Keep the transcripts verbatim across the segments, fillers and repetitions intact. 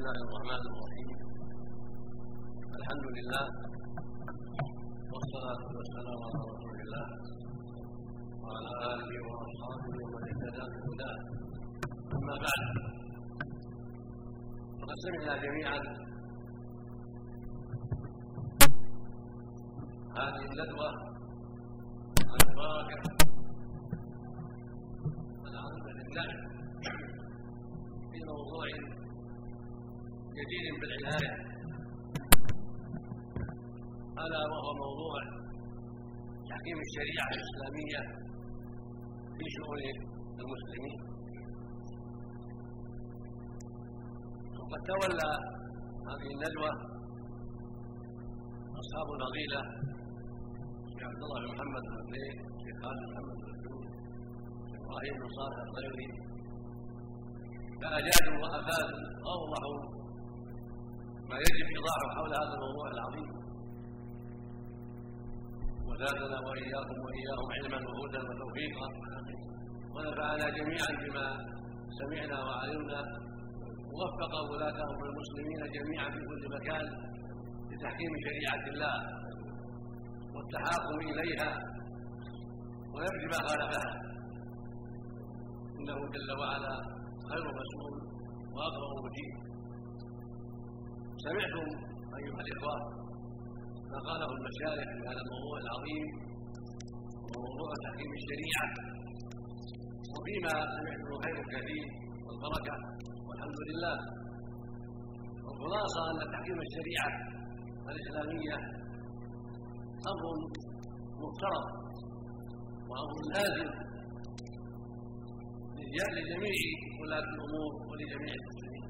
الله الرحمن الرحيم. الحمد لله والصلاة والسلام على رسول الله وعلى آله وأصحابه ومن اهتدى بهداه. أما بعد، فقد سمعنا جميعا هذه الندوة المباركة العظيمة لله في موضوع جدير بالعناية، ألا وهو موضوع تحكيم الشريعة الإسلامية في شؤون المسلمين. وقد تولى هذه الندوة أصحاب الفضيلة الشيخ عبد الله بن محمد بن زيد، الشيخ خالد بن محمد بن زيد، الشيخ إبراهيم بن صالح الطيري، فأجادوا وأفادوا وأوضحوا ما يجب إيضاحه حول هذا الموضوع العظيم، وزادنا وإياكم وإياهم علما وهدى وتوفيقا، ونفعنا جميعا بما سمعنا وعلمنا، ووفق ولاة أمر المسلمين جميعا في كل مكان لتحكيم شريعة الله والتحاكم إليها ونبذ ما خالفها، إنه جل وعلا خير مسؤول وأقرب مجيب. سمعتم أيها الإخوة ما قاله المشايخ في هذا الموضوع العظيم وموضوع تحكيم الشريعة، وفيما سمعتم خير كثير والبركة والحمد لله. والخلاصة أن تحكيم الشريعة الإسلامية أمر مفترض وأمر لازم لجميع ولاة الأمور ولجميع المسلمين،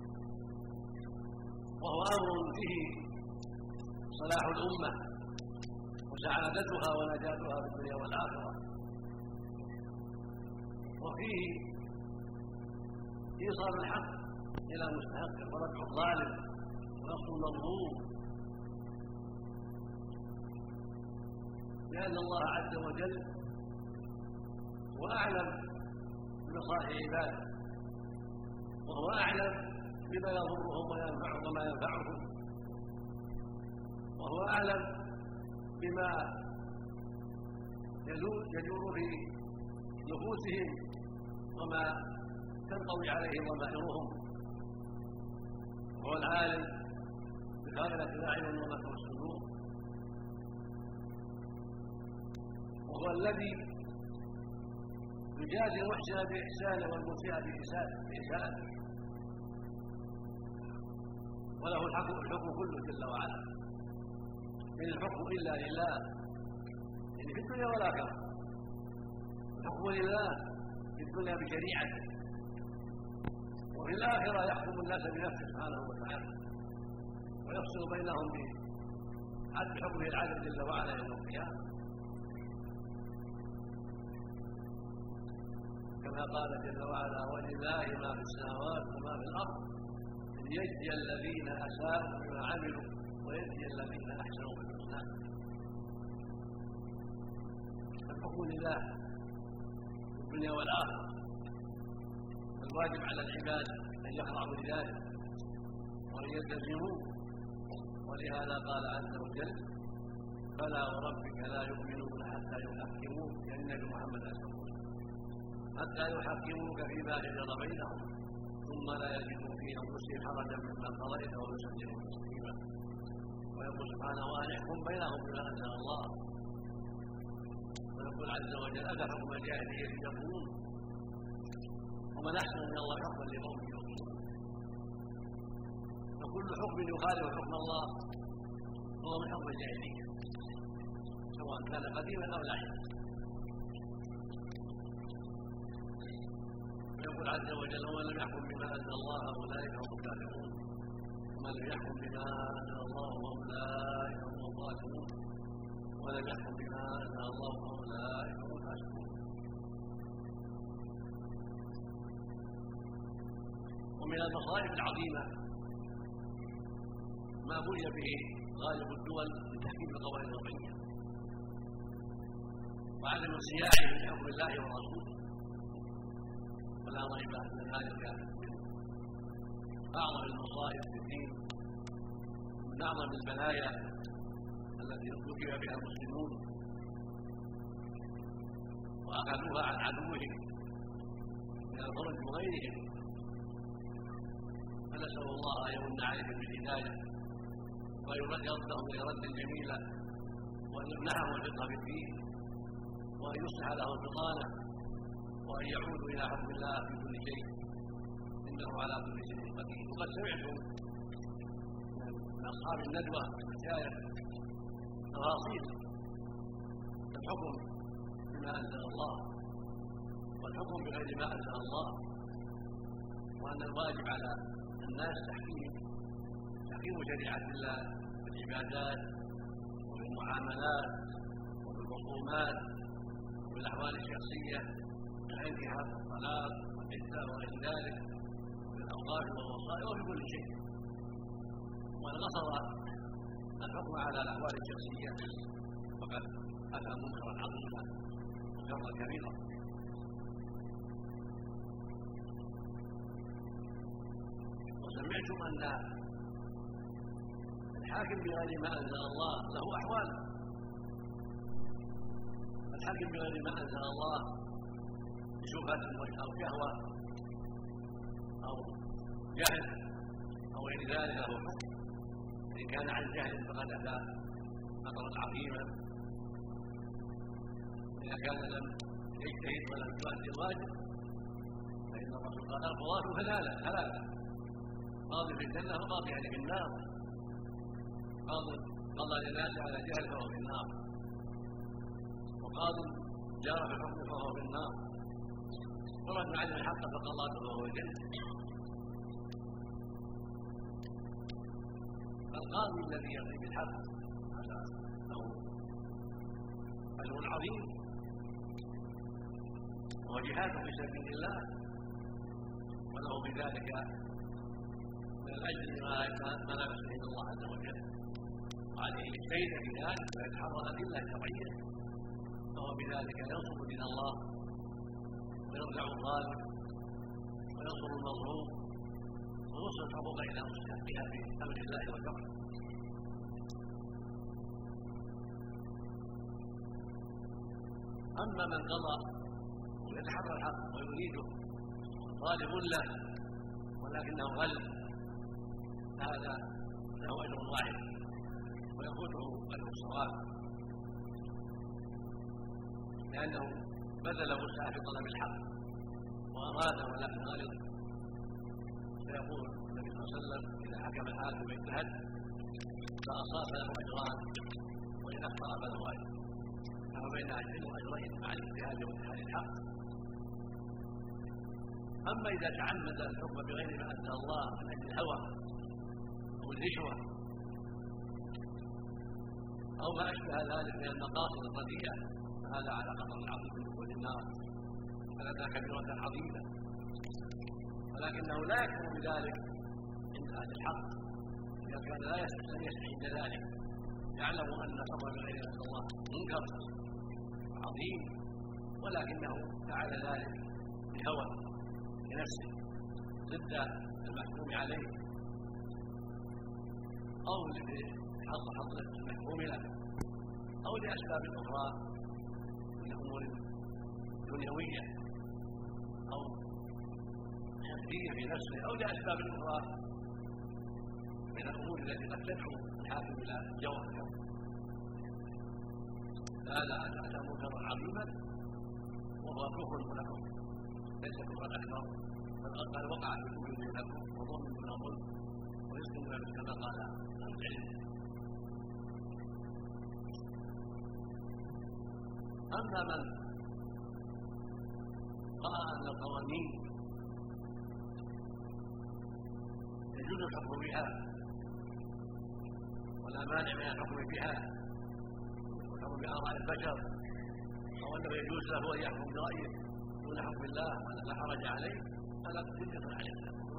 وهو أمر فيه صلاح الأمة وسعادتها ونجاتها في الدنيا والآخرة، وفيه إيصال الحق إلى مستحقه ورفع الظالم ونصر المظلوم، لأن الله عز وجل هو أعلم بمصالح عباده، وهو أعلم بما يضرهم وينفعهم وما ينفعهم، وهو أعلم بما يجور في نفوسهم وما تنطوي عليه ضمائرهم، وهو العالم بخائنة الأعين وما في الصدور، وهو الذي يجازي المحسن بإحسانه والمسيء بإساءته، وله الحكم الحكم كله جل وعلا، إن الحكم إلا لله، يعني في الدنيا والآخرة الحكم لله في الدنيا بشريعته، وفي الآخرة يحكم الناس بنفسه سبحانه وتعالى ويفصل بينهم بعدل حكمه العدل جل وعلا يوم القيامة، كما قال جل وعلا: ولله ما في السماوات وما في الأرض ليجزي الذين أساءوا بما عملوا ويجزي الذين أحسنوا بالحسنى. الحكم لله في الدنيا والآخرة، الواجب على العباد أن يخضعوا لذلك وأن يلتزموه، ولهذا قال عز وجل: فلا وربك لا يؤمنون حتى يحكموك، يعني النبي محمد صلى الله عليه وسلم، حتى يحكموك فيما شجر بينهم ثم لا يجدوا في انفسهم حرجا مما قضيت ويسلموا تسليما. ويقول سبحانه: وان يحكم بينهم بما انزل الله. ويقول عز وجل: افحكم الجاهليه يبغون ومن احسن من الله حكما لقوم يوقنون. فكل حكم يخالف حكم الله هو من حكم الجاهليه، سواء كان قديما او لاحقا. يقول عز وجل: ومن لم يحكم بما انزل الله فاولئك هم الكافرون، ومن لم يحكم بما انزل الله فاولئك هم الظالمون، ولم يحكم بما انزل الله فاولئك هم الفاسقون. ومن المصائب العظيمه ما بلي به غالب الدول من تحكيم القوانين الوضعيه وعدم انصياعه لحكم الله ورسوله، ولا ريب ان ذلك أعظم المصائب في الدين ومن أعظم البلايا التي ارتكب بها المسلمون وأخذوها عن عدوهم من الفرج وغيرهم، فنسأل الله أن يمن عليهم بالهداية وأن يردهم إلى رد جميلا وأن يمنحهم الفقه في الدين وأن يصلح لهم البطانة وأن يعودوا إلى حكم الله في كل شيء إنه على كل شيء قدير. وقد سمعتم من أصحاب الندوة والمشايخ تفاصيل الحكم بما أنزل الله والحكم بغير ما أنزل الله، وأن الواجب على الناس تحكيم تحكيم شريعة الله في العبادات وفي المعاملات وفي الخصومات وفي الأحوال الشخصية كالانكحة والطلاق والعدة وغير ذلك وفي الأوقاف والوصايا وفي كل شيء. وأن قصر الحكم على الأحوال الشخصية فقد أتى منكرا عظيما وشرا كبيرا. وسمعتم أن الحاكم بغير ما أنزل الله له أحوال. الحاكم بغير ما أنزل الله بشبهة أو شهوة أو جهل أو غير ذلك له حكم. إن كان عن جهل فقد أتى خطرا عظيما، إذا كان لم يجتهد ولم يؤدي الواجب فإن الرسول قال القضاة ثلاثة ثلاثة قاضي في الجنة وقاضي يعني في النار. قاضي قضى للناس على جهل فهو في النار، وقاضي جار في الحكم فهو في النار، ورجل عدم الحق فقضاته فهو الجنة. القاضي الذي يقضي بالحق هذا له اجر عظيم وجهاد في سبيل الله، وله بذلك من الاجر ما لا يحسن الله عز وجل، وعليه يجتهد في ذلك ويتحرى الادله الشرعيه، فهو بذلك ينصر دين الله ويرجع الظالم وينصر المظلوم ويوصل الحقوق الى مستحقها في امر الله وشرعه. اما من قضى ويتحرى الحق ويريده طالب له ولكنه غل هذا له اجر واحد ويفوته اجر الصواب، لانه بذل وسعه في طلب الحق واراد ولكن غلط. فيقول النبي صلى الله عليه وسلم اذا حكم الحاكم باجتهاد فاصاب له اجران وان اخطا فله اجر، فهو بين اجرين واجرين مع الاجتهاد واتحاد الحق. اما اذا تعمد الحكم بغير ما انزل الله من اجل الهوى او الرشوه او ما اشبه ذلك من المقاصد الرديئه فهذا على خطر عظيم من دخول النار، فلذا كبيره عظيمه، ولكنه لا يكفر بذلك عند اهل الحق اذا كان لا يستحي عند ذلك، يعلم ان الحكم بغير ما انزل الله منكر عظيم، ولكنه فعل ذلك بهوى لنفسه ضد المحكوم عليه او لحظ حظ المحكوم له او لاسباب اخرى من امور دنيويه او حقيقيه في نفسه او لاسباب اخرى من الامور التي قد تدعو الحاكم الى جور الحكم. هذا اتى منكرا عظيما وهو كفر لكم ليس كفرا اكبر، بل وقع في وجود لكم وظلم من ظلم ورزق من رزق كما قال اهل العلم. اما من راى ان القوانين يجوز الحكم بها ولا مانع من الحكم بها والحكم باراء البشر، او انه يجوز له ان يحكم برايه دون حكم الله ولا لا حرج عليه، فلا تجد عليه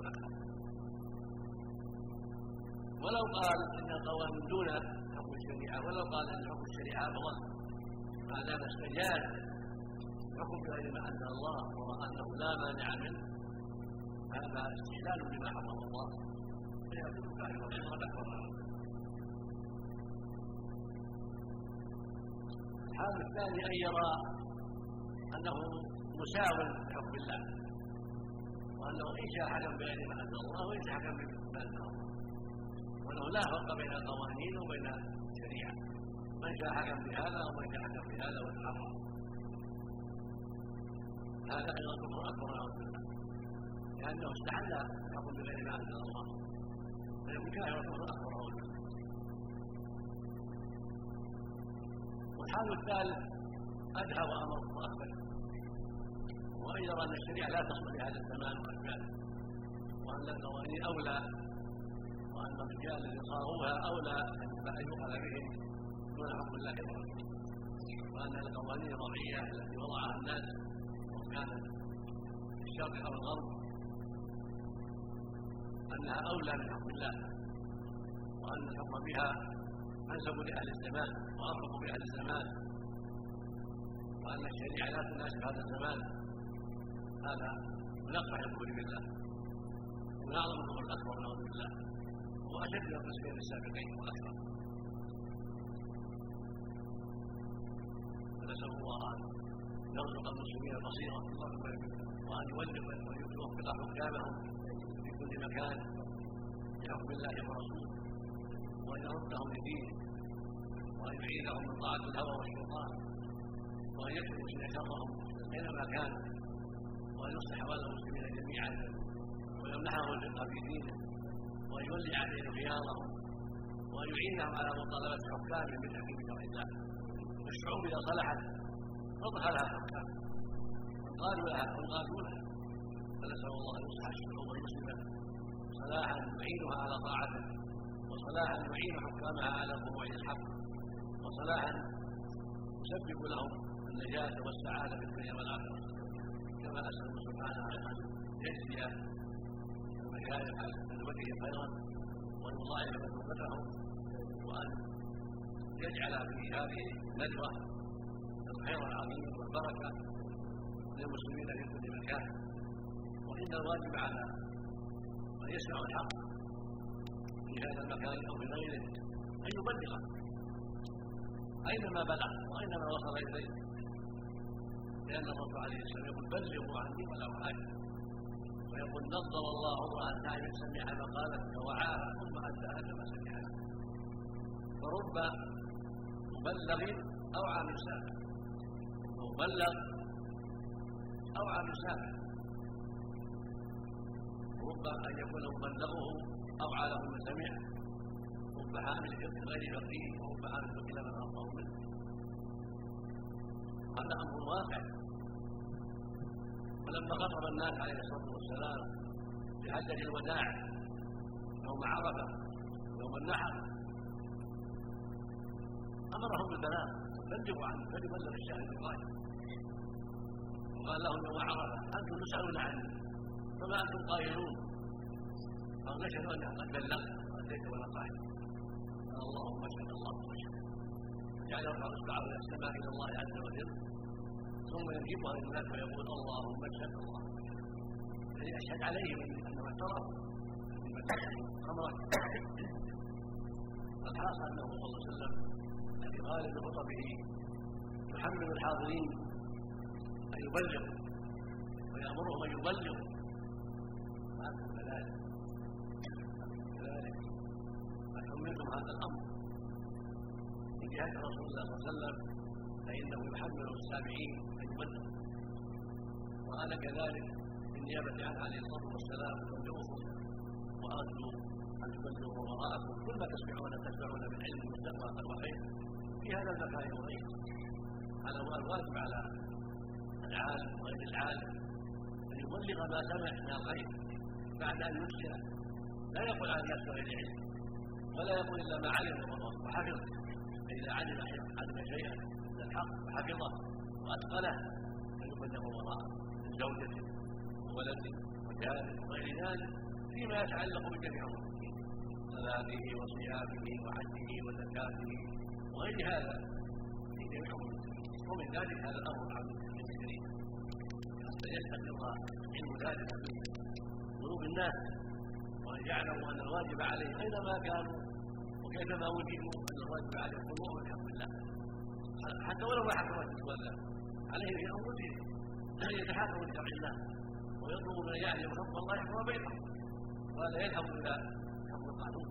ولو قال ان القوانين دون حكم الشريعه، ولو قال ان حكم الشريعه افضل، ما دام استجاز حكم بغير ما انزل الله وراى انه لا مانع منه هذا استحلال بما حرم الله فيكون كافرا أكبر. الحال الثاني أن يرى أنه مساو لحكم الله، وأنه إن شاء حكم بغير ما أنزل الله وإن شاء حكم بما أنزل الله، وأنه لا فرق بين القوانين وبين الشريعة، من شاء حكم بهذا ومن شاء حكم بهذا والحرام. هذا أيضا كفر أكبر نعوذ بالله، لأنه استحل الحكم بغير ما أنزل الله فيكون كافرا كفر أكبر نعوذ بالله. والحال الثالث أدهى وأمر وأخبر، وأن يرى أن الشريعة لا تصل لهذا الزمان وأشباهه، وأن القوانين أولى، وأن الرجال الذين صاغوها أولى أن يؤخذ بهم دون حكم الله ورسوله، وأن القوانين الوضعية التي وضعها الناس وكانت في الشرق أو الغرب أنها أولى من حكم الله، وأن الحكم بها أنسب لأهل الزمان وأرفق بأهل الزمان، وأن الشريعة لا تناسب هذا الزمان. هذا من أقبح الكفر بالله ومن أعظم الكفر الأكبر نعوذ بالله، وأشد من القسمين السابقين وأكثر. فنسأل الله أن يرزق المسلمين البصيرة وأن يولف ويوفق حكامهم في كل مكان بحكم الله ورسوله، وأن يردهم لدينه، وأن يعيذهم من طاعة الهوى والشيطان، وأن يكتب شرهم أينما كان، وأن يصلح أحوال المسلمين جميعا، ويمنحهم الفقه في دينه، وأن يولي عليهم خيارهم، وأن يعينهم على مطالبة حكامهم بالتحكيم بشرع الله. الشعوب إذا صلحت فضح لها حكام قالوا لها أو قالوا لها، فنسأل الله أن يصلح الشعوب المسلمة صلاحا يعينها على طاعته، وصلاحا يعين حكامها على فروع الحق، وصلاحا يسبب لهم النجاة والسعادة في الدنيا والآخرة. كما أسأل سبحانه أن يجزي المشايخ عن وجههم خيرا، وأن يضاعف مثوبتهم، وأن يجعل في هذه الندوة الخير العظيم والبركة للمسلمين في كل مكان. وإن الواجب على من يسمع الحق في هذا المكان أو في غيره أن يبلغه أينما بلغ وأينما وصل إليه، لأن الرسول عليه السلام يقول بلغوا عني ولو آية، ويقول نظر الله امرأ نعم سمع مقالتك ووعاها ثم أداها كما سمعها. فرب مبلغ أو عامل سامع، مبلغ أو عامل سامع، رب أن يكون مبلغه أو عالم من سمع، رب حامل فقه غير فقيه، ورب حامل فقه من أفضل منه. هذا أمر واقع. ولما خطب الناس عليه الصلاة والسلام في حجة الوداع يوم عرفة يوم النحر أمرهم بالبلاغ، بلغوا عنه فليبلغ الشاهد الغائب، وقال لهم يوم عرفة أنتم تسألون عني فما أنتم قائلون، قال نشهد أنك قد بلغت وأتيت ولا قائل. قال اللهم اشهد اللهم اشهد، جعل يرفع اصبعه الى السماء الى الله عز وجل، ثم يجيبها للناس ويقول اللهم اشهد اللهم اشهد، يعني اشهد عليهم انه اعترف بامرك. الحاصل انه صلى الله عليه وسلم في غالب خطبه يحمل الحاضرين ان يبلغوا ويامرهم ان يبلغوا، وانتم كذلك كذلك فحملتم هذا الامر من جهه رسول الله صلى الله عليه وسلم، فانه يحمل السامعين ان يبلغوا، وانا كذلك بالنيابه عنه عليه الصلاه والسلام ابلغكم وارجو ان تبلغوا وراءكم كل ما تسمعون تسمعون من علم مستقبل وخير في هذا المكان وغيره. على الواجب على العالم وغير العالم ان يبلغ ما سمع من الخير بعد ان يرسله، لا يقول عن الناس بغير علم، ولا يقول الا ما علم وحفظ. فاذا علم علم شيئا من الحق وحفظه واتقنه فيبلغ وراءه من زوجته وولده وجاره وغير ذلك فيما يتعلق بجميع المسلمين، صلاته وصيامه وحجه وزكاته وغير هذا في جميع المسلمين. ومن ذلك هذا الامر عن المسلمين حتى يستقر علم ذلك قلوب الناس، وأن يعلموا أن الواجب عليهم أينما كانوا وكيفما وجدوا أن الواجب عليهم الخضوع والحمد لله، حتى ولو ما حكمت تتولى عليهم في أنفسهم أن يتحاكموا لشرع الله ويطلبوا من يعلم حكم الله يحكم بينهم، وهذا يذهب إلى حكم القانون.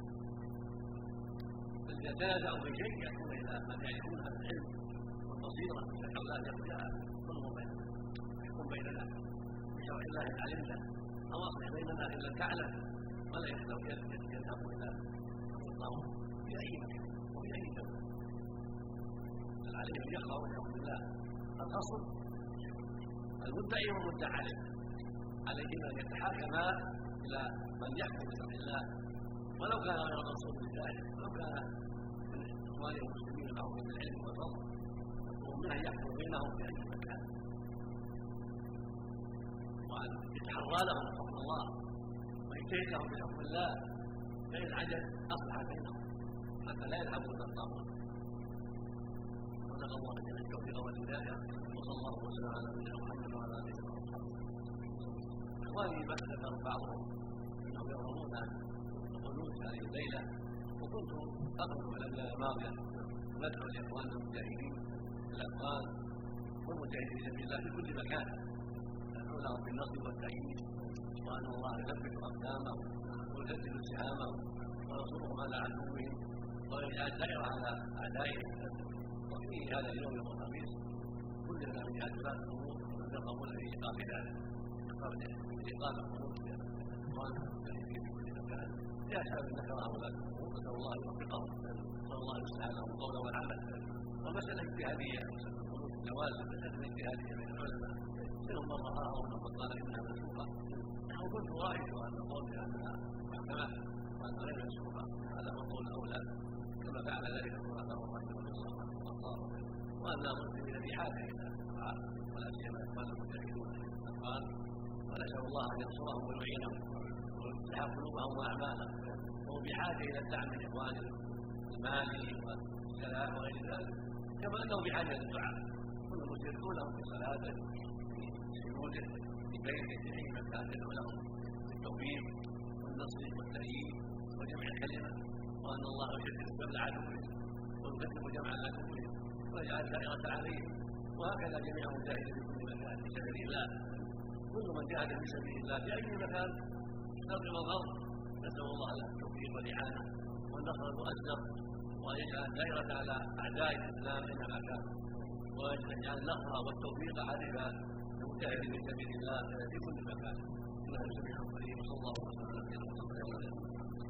فإذا تنازعوا في شيء يأتون إلى من يعرفون هذا العلم والبصيرة نسأل الله أن يقضي كلهم بيننا يحكم بيننا بشرع الله إن علمنا أو أصلح بيننا إن لم تعلم، ولا يذهب إلى حكم القانون في أي مكان وفي أي دولة. بل عليهم أن يقرأوا بحكم الله الأصل المدعي والمدعى عليه، عليهما أن يتحاكما إلى من يحكم بشرع الله ولو كان غير منصوب بذلك، ولو كان من إخوانهم المسلمين المعروفين بالعلم والفضل، ومنه أن يحكم بينهم في أي مكان، وأن يتحرى لهم حكم الله ويجتهد لهم بحكم الله، فإن عجز أصلح بينهم حتى لا يذهبوا إلى الطاغوت. ونسأل الله جل التوفيق والهداية، وصلى الله وسلم على نبينا محمد وعلى آله وصحبه. إخواني ما ذكر بعضهم أنهم يرغبون القنوت هذه الليلة، وكنت أخذ في الأيام الماضية ندعو لإخواننا المجاهدين في الأفغان والمجاهدين في سبيل الله في كل مكان، ندعو لهم بالنصر والتأييد، وأن الله يثبت أقدامهم ويسدد سهامهم وينصرهم على عدوهم ويجعل دائرة على أعدائهم. وفي هذا اليوم يوم الخميس كلنا من جهة ولاة الأمور يرغبون في إيقاف ذلك، إيقاف القنوت لإخواننا المجاهدين في كل مكان لأسباب ذكرها ولاة الأمور، نسأل الله أن يوفقهم، نسأل الله أن يصلح لهم القول والعمل. ومسألة اجتهادية، مسألة القنوت الجواز مسألة اجتهادية من العلماء، منهم من رآها ومن قال إنها منسوخة، وكنت رأيت أن القول بأنها محكمة وأن غير منسوخة، هذا هو القول الأولى كما فعل ذلك الخلفاء الراشدون رضي الله عنهم وأرضاهم، وأن المسلمين بحاجة إلى الدعاء ولا سيما إخوان المجاهدون في الأفغان، ونسأل الله أن ينصرهم ويعينهم ويصلح قلوبهم وأعمالهم، وهو بحاجة إلى الدعم من إخوانهم المالي والسلام وغير ذلك، كما أنه بحاجة للدعاء. كل مسلم لهم في صلاته في سجوده في بيته في أي مكان يدعو لهم بالتوفيق والنصر والتأييد وجمع الكلمة، وأن الله يشدد قبل عدوهم ويكتب جمع عدوهم ويجعل الدائرة عليهم، وهكذا جميع المجاهدين في كل مكان في سبيل الله. كل من جاهد في سبيل الله في أي مكان شرق والغرب نسأل الله له التوفيق والإعانة والنصر المؤزر، وأن يجعل الدائرة على أعداء الإسلام أينما كان، وأن يجعل النصر والتوفيق على المجاهدين في سبيل الله في كل مكان. إنه سميع قريب، وصلى الله وسلم على نبينا محمد وعلى آله وصحبه.